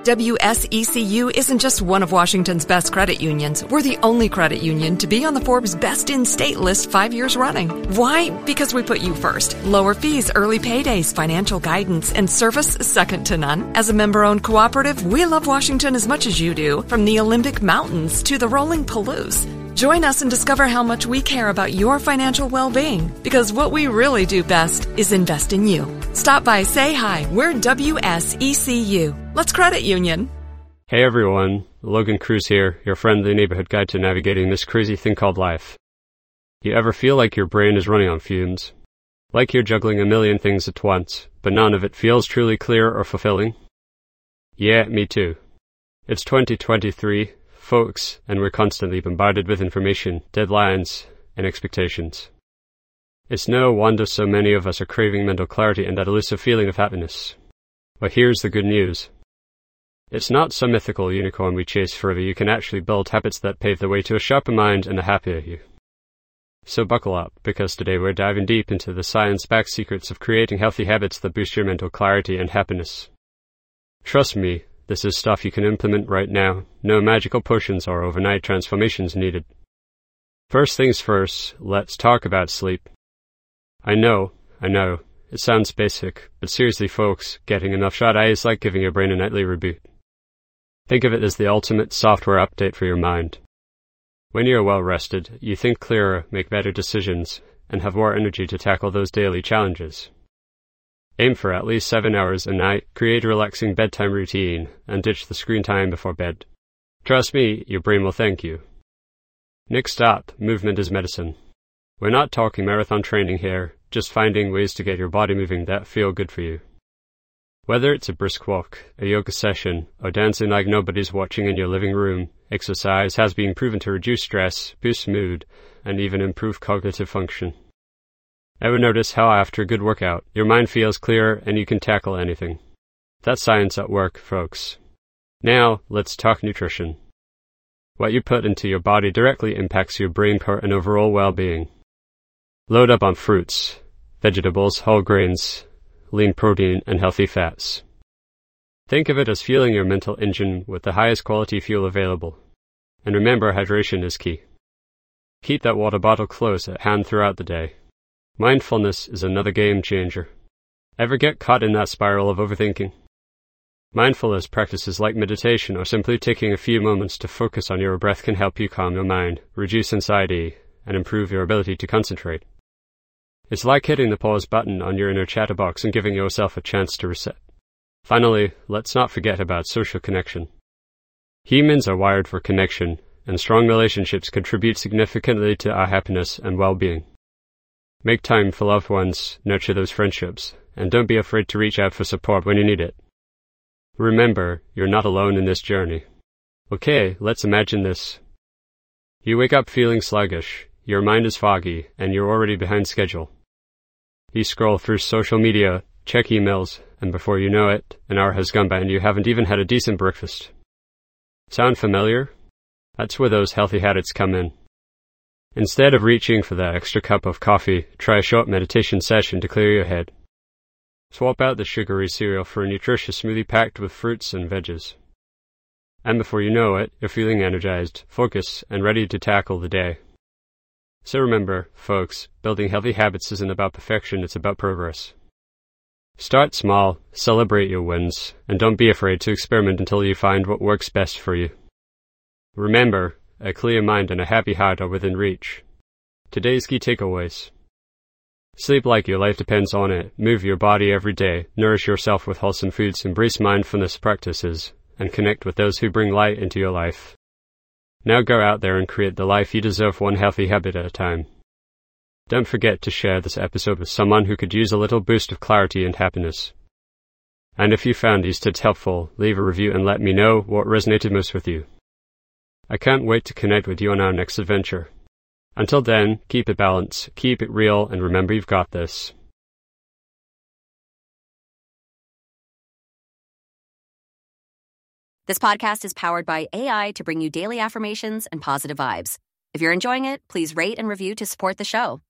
WSECU isn't just one of Washington's best credit unions. We're the only credit union to be on the Forbes Best in State list 5 years running. Why? Because we put you first. Lower fees, early paydays, financial guidance, and service second to none. As a member-owned cooperative, we love Washington as much as you do, from the Olympic Mountains to the rolling Palouse. Join us and discover how much we care about your financial well-being, because what we really do best is invest in you. Stop by, say hi. We're WSECU. Let's credit union. Hey everyone, Logan Cruz here, your friendly neighborhood guide to navigating this crazy thing called life. You ever feel like your brain is running on fumes? Like you're juggling a million things at once, but none of it feels truly clear or fulfilling? Yeah, me too. It's 2023, folks, and we're constantly bombarded with information, deadlines, and expectations. It's no wonder so many of us are craving mental clarity and that elusive feeling of happiness. But here's the good news. It's not some mythical unicorn we chase forever. You can actually build habits that pave the way to a sharper mind and a happier you. So buckle up, because today we're diving deep into the science-backed secrets of creating healthy habits that boost your mental clarity and happiness. Trust me, this is stuff you can implement right now. No magical potions or overnight transformations needed. First things first, let's talk about sleep. I know, it sounds basic, but seriously folks, getting enough shut-eye is like giving your brain a nightly reboot. Think of it as the ultimate software update for your mind. When you're well rested, you think clearer, make better decisions, and have more energy to tackle those daily challenges. Aim for at least 7 hours a night, create a relaxing bedtime routine, and ditch the screen time before bed. Trust me, your brain will thank you. Next up, movement is medicine. We're not talking marathon training here, just finding ways to get your body moving that feel good for you. Whether it's a brisk walk, a yoga session, or dancing like nobody's watching in your living room, exercise has been proven to reduce stress, boost mood, and even improve cognitive function. Ever notice how after a good workout, your mind feels clearer and you can tackle anything? That's science at work, folks. Now, let's talk nutrition. What you put into your body directly impacts your brain power and overall well-being. Load up on fruits, vegetables, whole grains, lean protein, and healthy fats. Think of it as fueling your mental engine with the highest quality fuel available. And remember, hydration is key. Keep that water bottle close at hand throughout the day. Mindfulness is another game changer. Ever get caught in that spiral of overthinking? Mindfulness practices like meditation or simply taking a few moments to focus on your breath can help you calm your mind, reduce anxiety, and improve your ability to concentrate. It's like hitting the pause button on your inner chatterbox and giving yourself a chance to reset. Finally, let's not forget about social connection. Humans are wired for connection, and strong relationships contribute significantly to our happiness and well-being. Make time for loved ones, nurture those friendships, and don't be afraid to reach out for support when you need it. Remember, you're not alone in this journey. Okay, let's imagine this. You wake up feeling sluggish, your mind is foggy, and you're already behind schedule. You scroll through social media, check emails, and before you know it, an hour has gone by and you haven't even had a decent breakfast. Sound familiar? That's where those healthy habits come in. Instead of reaching for that extra cup of coffee, try a short meditation session to clear your head. Swap out the sugary cereal for a nutritious smoothie packed with fruits and veggies. And before you know it, you're feeling energized, focused, and ready to tackle the day. So remember, folks, building healthy habits isn't about perfection, it's about progress. Start small, celebrate your wins, and don't be afraid to experiment until you find what works best for you. Remember, a clear mind and a happy heart are within reach. Today's key takeaways. Sleep like your life depends on it, move your body every day, nourish yourself with wholesome foods, embrace mindfulness practices, and connect with those who bring light into your life. Now go out there and create the life you deserve, one healthy habit at a time. Don't forget to share this episode with someone who could use a little boost of clarity and happiness. And if you found these tips helpful, leave a review and let me know what resonated most with you. I can't wait to connect with you on our next adventure. Until then, keep it balanced, keep it real, and remember you've got this. This podcast is powered by AI to bring you daily affirmations and positive vibes. If you're enjoying it, please rate and review to support the show.